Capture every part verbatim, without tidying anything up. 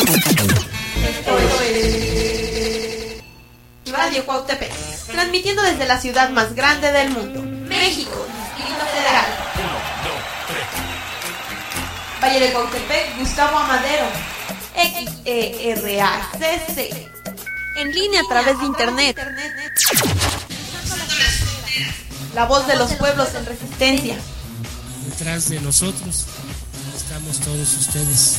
Esto es Radio Cuautepec, transmitiendo desde la ciudad más grande del mundo, México, Distrito Federal. Valle de Cuautepec, Gustavo Amadero, X E R A C C. En línea a través de internet. La voz de los pueblos en resistencia. Detrás de nosotros estamos todos ustedes.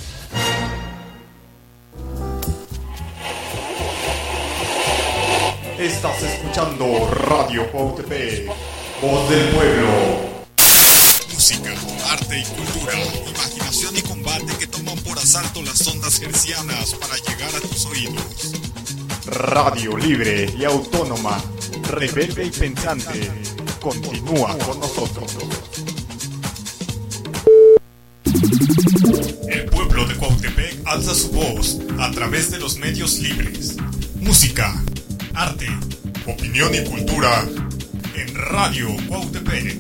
Estás escuchando Radio Cuautepec, voz del pueblo. Música, arte y cultura, imaginación y combate que toman por asalto las ondas hercianas para llegar a tus oídos. Radio libre y autónoma, rebelde y pensante, continúa con nosotros. El pueblo de Cuautepec alza su voz a través de los medios libres. Música, arte, opinión y cultura en Radio Cuautepec.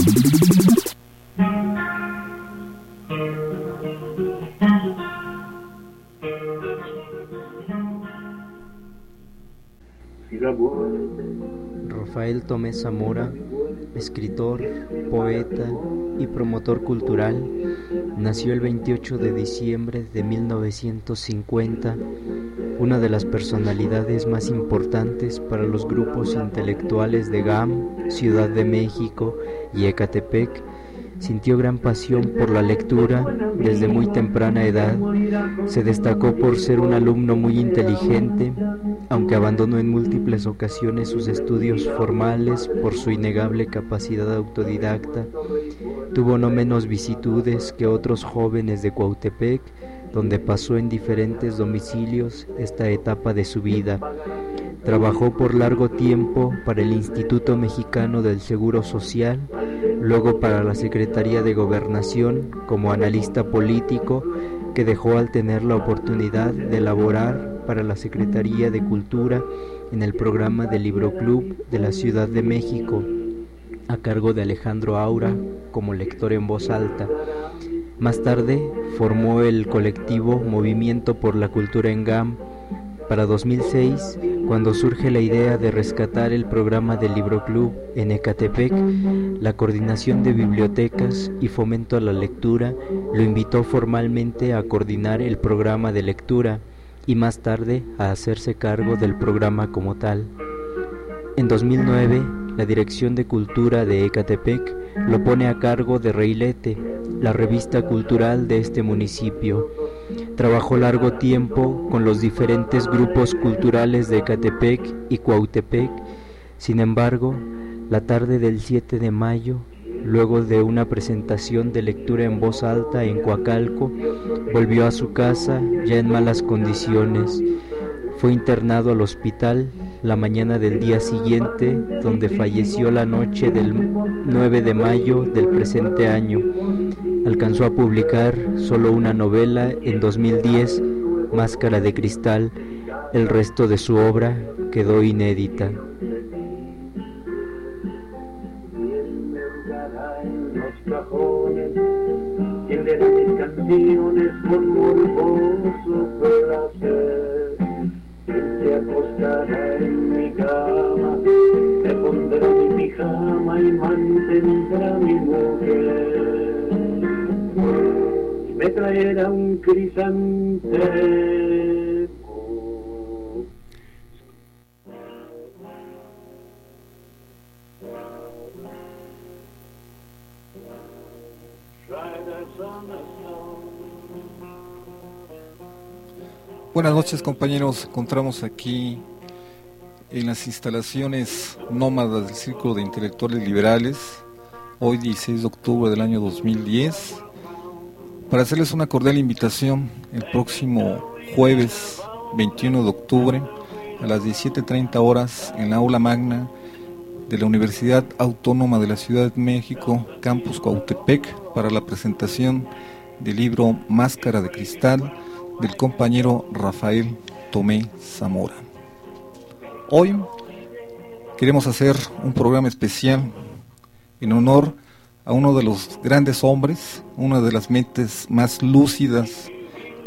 Rafael Tomé Zamora, escritor, poeta y promotor cultural, nació el veintiocho de diciembre de mil novecientos cincuenta, una de las personalidades más importantes para los grupos intelectuales de G A M, Ciudad de México y Ecatepec. Sintió gran pasión por la lectura desde muy temprana edad. Se destacó por ser un alumno muy inteligente, aunque abandonó en múltiples ocasiones sus estudios formales por su innegable capacidad autodidacta. Tuvo no menos vicitudes que otros jóvenes de Cuautepec, donde pasó en diferentes domicilios esta etapa de su vida. Trabajó por largo tiempo para el Instituto Mexicano del Seguro Social, luego para la Secretaría de Gobernación como analista político, que dejó al tener la oportunidad de laborar para la Secretaría de Cultura en el programa del Libro Club de la Ciudad de México, a cargo de Alejandro Aura como lector en voz alta. Más tarde formó el colectivo Movimiento por la Cultura en G A M. Para dos mil seis, cuando surge la idea de rescatar el programa del Libro Club en Ecatepec, la Coordinación de Bibliotecas y Fomento a la Lectura lo invitó formalmente a coordinar el programa de lectura y más tarde a hacerse cargo del programa como tal. En dos mil nueve, la Dirección de Cultura de Ecatepec lo pone a cargo de Reilete, la revista cultural de este municipio. Trabajó largo tiempo con los diferentes grupos culturales de Ecatepec y Cuautepec. Sin embargo, la tarde del siete de mayo, luego de una presentación de lectura en voz alta en Coacalco, volvió a su casa ya en malas condiciones. Fue internado al hospital la mañana del día siguiente, donde falleció la noche del nueve de mayo del presente año. Alcanzó a publicar solo una novela en dos mil diez, Máscara de Cristal. El resto de su obra quedó inédita. Se acostará en mi cama, me pondrá mi pijama y mantendrá mi mujer, y me traerá un crisantemo. Buenas noches, compañeros. Encontramos aquí en las instalaciones nómadas del Círculo de Intelectuales Liberales, hoy dieciséis de octubre del año dos mil diez, para hacerles una cordial invitación el próximo jueves veintiuno de octubre a las diecisiete treinta horas en la aula magna de la Universidad Autónoma de la Ciudad de México, Campus Cuautepec, para la presentación del libro Máscara de Cristal del compañero Rafael Tomé Zamora. Hoy queremos hacer un programa especial en honor a uno de los grandes hombres, una de las mentes más lúcidas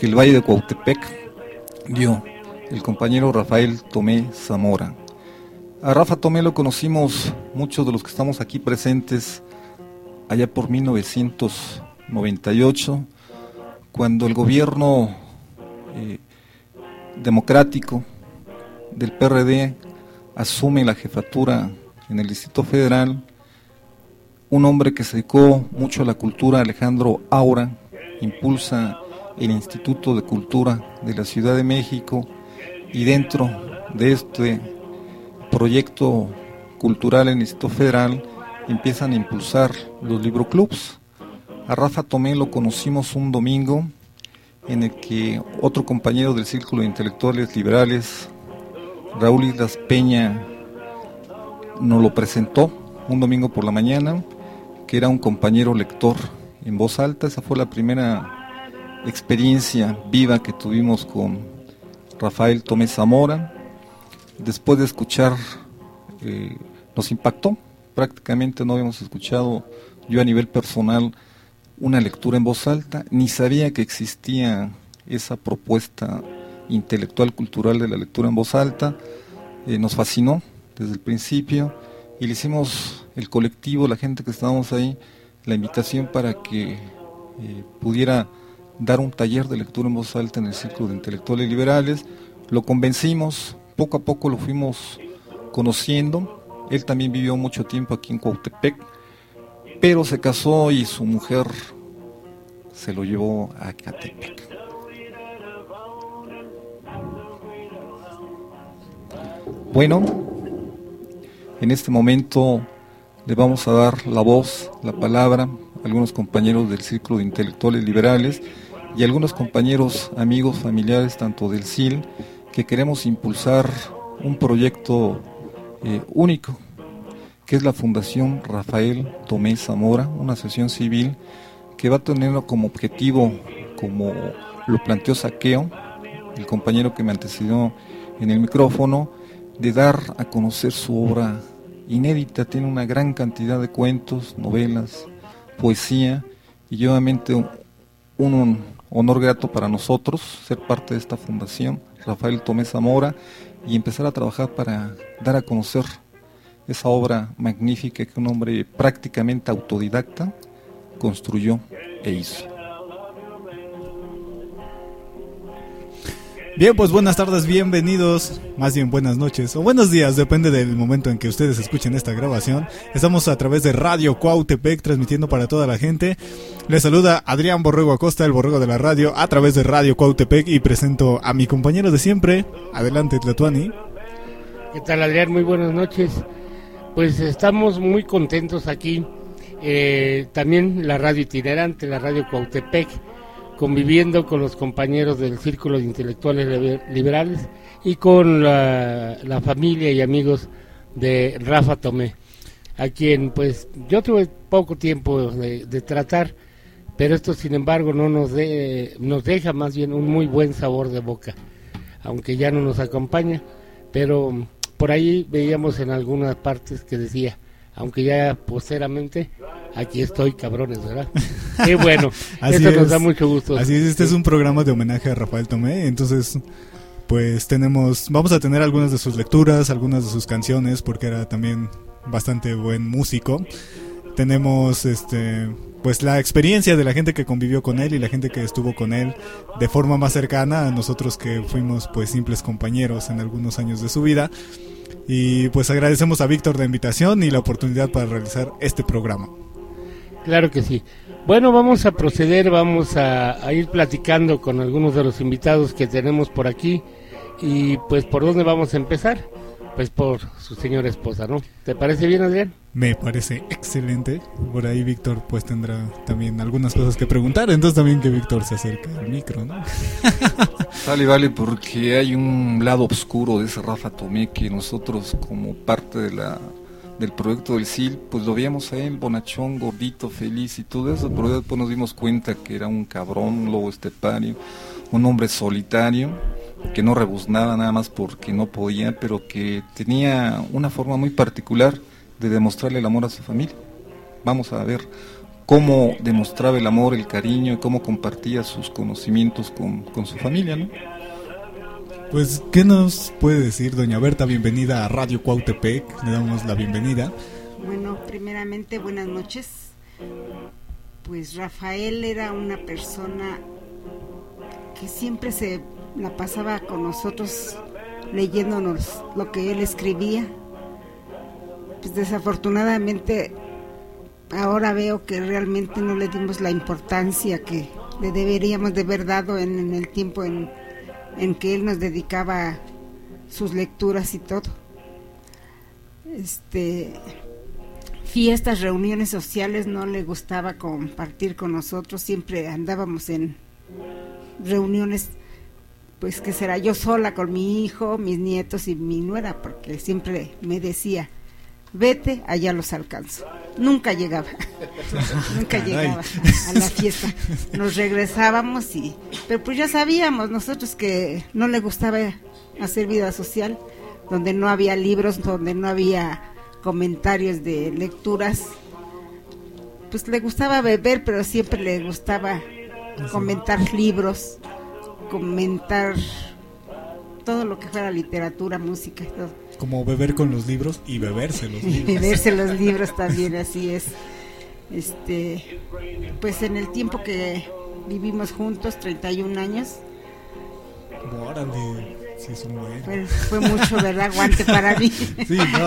que el Valle de Cuautepec dio el compañero Rafael Tomé Zamora. A Rafa Tomé lo conocimos muchos de los que estamos aquí presentes allá por mil novecientos noventa y ocho, cuando el gobierno eh, democrático del P R D asume la jefatura en el Distrito Federal. Un hombre que se dedicó mucho a la cultura, Alejandro Aura, impulsa el Instituto de Cultura de la Ciudad de México, y dentro de este proyecto cultural en el Distrito Federal empiezan a impulsar los libroclubs. A Rafa Tomé lo conocimos un domingo en el que otro compañero del Círculo de Intelectuales Liberales, Raúl Islas Peña, nos lo presentó un domingo por la mañana, que era un compañero lector en voz alta. Esa fue la primera experiencia viva que tuvimos con Rafael Tomé Zamora. Después de escuchar, eh, nos impactó. Prácticamente no habíamos escuchado, yo a nivel personal, una lectura en voz alta, ni sabía que existía esa propuesta intelectual cultural de la lectura en voz alta. Eh, nos fascinó desde el principio y le hicimos, el colectivo, la gente que estábamos ahí, la invitación para que eh, pudiera dar un taller de lectura en voz alta en el Círculo de Intelectuales Liberales. Lo convencimos, poco a poco lo fuimos conociendo. Él también vivió mucho tiempo aquí en Cuautepec, pero se casó y su mujer se lo llevó a Catepec. Bueno, en este momento le vamos a dar la voz, la palabra a algunos compañeros del Círculo de Intelectuales Liberales y a algunos compañeros, amigos, familiares, tanto del C I L, que queremos impulsar un proyecto eh, único, que es la Fundación Rafael Tomé Zamora, una asociación civil que va a tener como objetivo, como lo planteó Saqueo, el compañero que me antecedió en el micrófono, de dar a conocer su obra inédita. Tiene una gran cantidad de cuentos, novelas, poesía, y obviamente un, un honor grato para nosotros ser parte de esta fundación, Rafael Tomé Zamora, y empezar a trabajar para dar a conocer esa obra magnífica que un hombre prácticamente autodidacta construyó e hizo. Bien, pues buenas tardes, bienvenidos, más bien buenas noches o buenos días, depende del momento en que ustedes escuchen esta grabación. Estamos a través de Radio Cuautepec, transmitiendo para toda la gente. Les saluda Adrián Borrego Acosta, el borrego de la radio, a través de Radio Cuautepec, y presento a mi compañero de siempre. Adelante, Tlatuani. ¿Qué tal, Adrián? Muy buenas noches. Pues estamos muy contentos aquí, eh, también la radio itinerante, la Radio Cuautepec, conviviendo con los compañeros del Círculo de Intelectuales Liberales y con la, la familia y amigos de Rafa Tomé, a quien pues yo tuve poco tiempo de, de tratar, pero esto sin embargo no nos, de, nos deja más bien un muy buen sabor de boca, aunque ya no nos acompaña, pero por ahí veíamos en algunas partes que decía, aunque ya posteramente, aquí estoy, cabrones, ¿verdad? Qué bueno, esto es, nos da mucho gusto. Así es, este sí. Es un programa de homenaje a Rafael Tomé, entonces pues tenemos, vamos a tener algunas de sus lecturas, algunas de sus canciones, porque era también bastante buen músico. Tenemos este pues la experiencia de la gente que convivió con él y la gente que estuvo con él de forma más cercana a nosotros, que fuimos pues simples compañeros en algunos años de su vida. Y pues agradecemos a Víctor la invitación y la oportunidad para realizar este programa. Claro que sí. Bueno, vamos a proceder, vamos a, a ir platicando con algunos de los invitados que tenemos por aquí. Y pues, ¿por dónde vamos a empezar? Pues por su señora esposa, ¿no? ¿Te parece bien, Adrián? Me parece excelente. Por ahí Víctor pues tendrá también algunas cosas que preguntar, entonces también que Víctor se acerque al micro, ¿no? Vale, vale, porque hay un lado oscuro de ese Rafa Tomé que nosotros, como parte de la del proyecto del C I L, pues lo veíamos a él, bonachón, gordito, feliz y todo eso, pero después nos dimos cuenta que era un cabrón, un lobo estepario, un hombre solitario, que no rebuznaba nada más porque no podía, pero que tenía una forma muy particular de demostrarle el amor a su familia. Vamos a ver cómo demostraba el amor, el cariño y cómo compartía sus conocimientos con, con su familia, ¿no? Pues, ¿qué nos puede decir doña Berta? Bienvenida a Radio Cuautepec, le damos la bienvenida. Bueno, primeramente, buenas noches. Pues Rafael era una persona que siempre se la pasaba con nosotros leyéndonos lo que él escribía. Pues desafortunadamente ahora veo que realmente no le dimos la importancia que le deberíamos de haber dado en, en el tiempo en, en que él nos dedicaba sus lecturas y todo. Este, fiestas, reuniones sociales no le gustaba compartir con nosotros, siempre andábamos en reuniones, pues que será yo sola con mi hijo, mis nietos y mi nuera, porque siempre me decía, vete, allá los alcanzo. Nunca llegaba, nunca llegaba a la fiesta. Nos regresábamos y, pero pues ya sabíamos nosotros que no le gustaba hacer vida social, donde no había libros, donde no había comentarios de lecturas. Pues le gustaba beber, pero siempre le gustaba comentar libros, comentar todo lo que fuera literatura, música y todo. Como beber con los libros y beberse los libros. Beberse los libros también, así es. Este, pues en el tiempo que vivimos juntos, treinta y un años. Órale, sí es un buen. Fue, fue mucho, ¿verdad? Aguante para mí. Sí, no.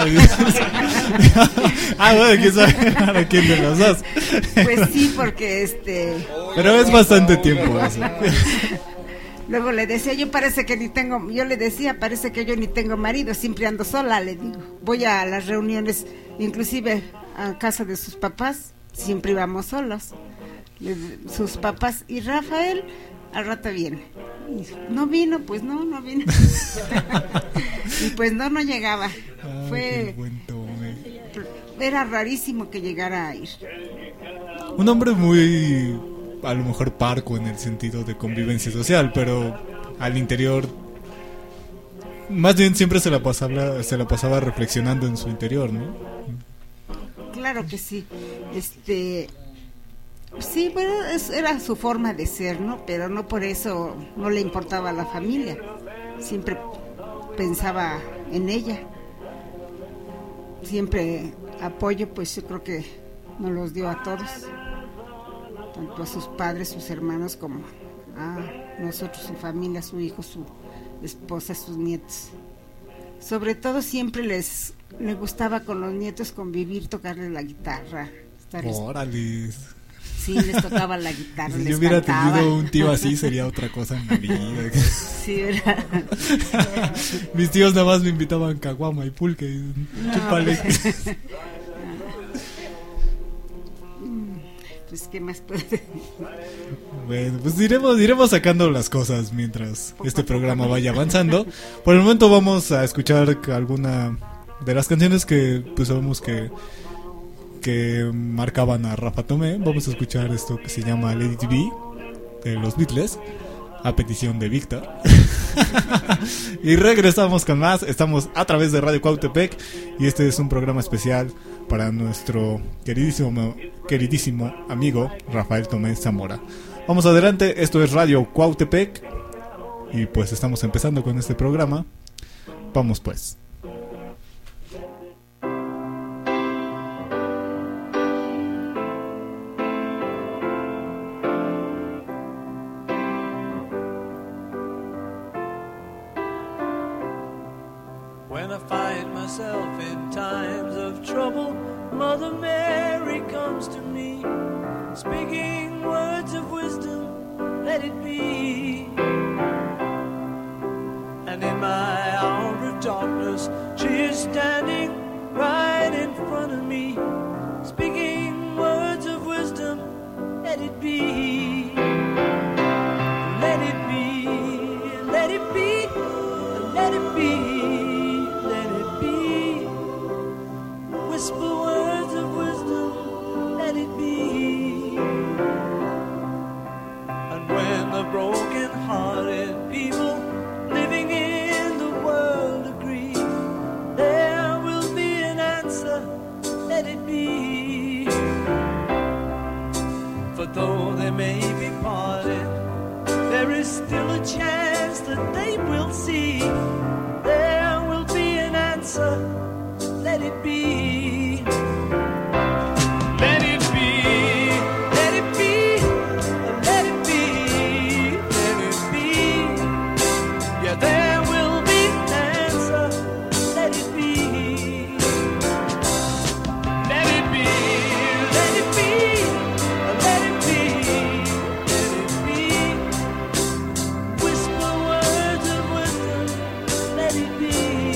Ah, bueno, quién sabe para quién de los dos. Pues sí, porque este. Pero es bastante tiempo eso. Luego le decía, yo parece que ni tengo, yo le decía, parece que yo ni tengo marido, siempre ando sola, le digo. Voy a las reuniones, inclusive a casa de sus papás, siempre íbamos solos. Le, sus papás, y Rafael al rato viene. Y no vino, pues no, no vino. Y pues no, no llegaba. Ah, Fue, era rarísimo que llegara a ir. Un hombre muy, a lo mejor parco en el sentido de convivencia social, pero al interior más bien siempre se la pasaba se la pasaba reflexionando en su interior, ¿no? Claro que sí. Este sí, bueno, es, era su forma de ser, ¿no? Pero no por eso no le importaba a la familia. Siempre pensaba en ella. Siempre apoyo, pues yo creo que nos los dio a todos, tanto a sus padres, sus hermanos, como a nosotros, su familia, su hijo, su esposa, sus nietos. Sobre todo siempre les, les gustaba con los nietos convivir, tocarles la guitarra. Órale. Sí, les tocaba la guitarra, si les yo hubiera cantaba. tenido un tío así sería otra cosa en la vida. Sí, ¿verdad? Mis tíos nada más me invitaban caguama y pulque y no, chúpale. Pues, pues qué más puede. Bueno, pues iremos, iremos sacando las cosas mientras este programa vaya avanzando. Por el momento vamos a escuchar alguna de las canciones que pues sabemos que que marcaban a Rafa Tomé. Vamos a escuchar esto que se llama Let It Be de los Beatles, a petición de Víctor. Y regresamos con más. Estamos a través de Radio Cuautepec y este es un programa especial para nuestro queridísimo queridísimo amigo Rafael Tomé Zamora. Vamos adelante, esto es Radio Cuautepec y pues estamos empezando con este programa. Vamos pues. When I find myself in times of trouble, Mother Mary comes to me, speaking words of wisdom, let it be. And in my hour of darkness, she is standing right in front of me, speaking words of wisdom, let it be. Let it be, let it be, let it be. Whisper words of wisdom, let it be. And when the broken-hearted people living in the world agree, there will be an answer, let it be. though they may be parted, there is still a chance that they will see. There will be an answer, let it be. Let it be, let it be, let it be, let it be. Yeah, there will be an answer, let it be. Let it be, let it be, let it be, let it be. Whisper words of wisdom, let it be.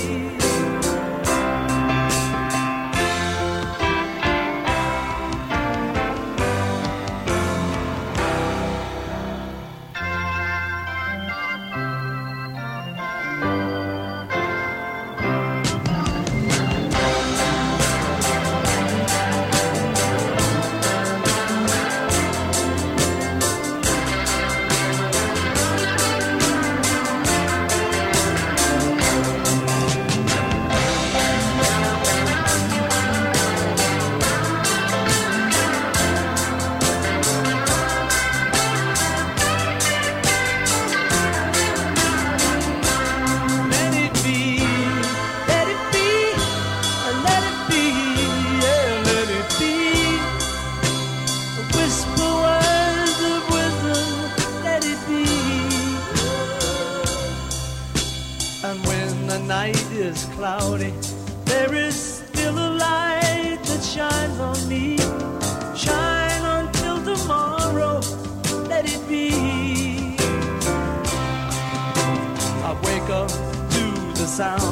Let it be, let it be, let it be, yeah, let it be. Whisper words of wisdom, let it be. And when the night is cloudy, there is still a light that shines on me. Shine until tomorrow, let it be. I wake up to the sound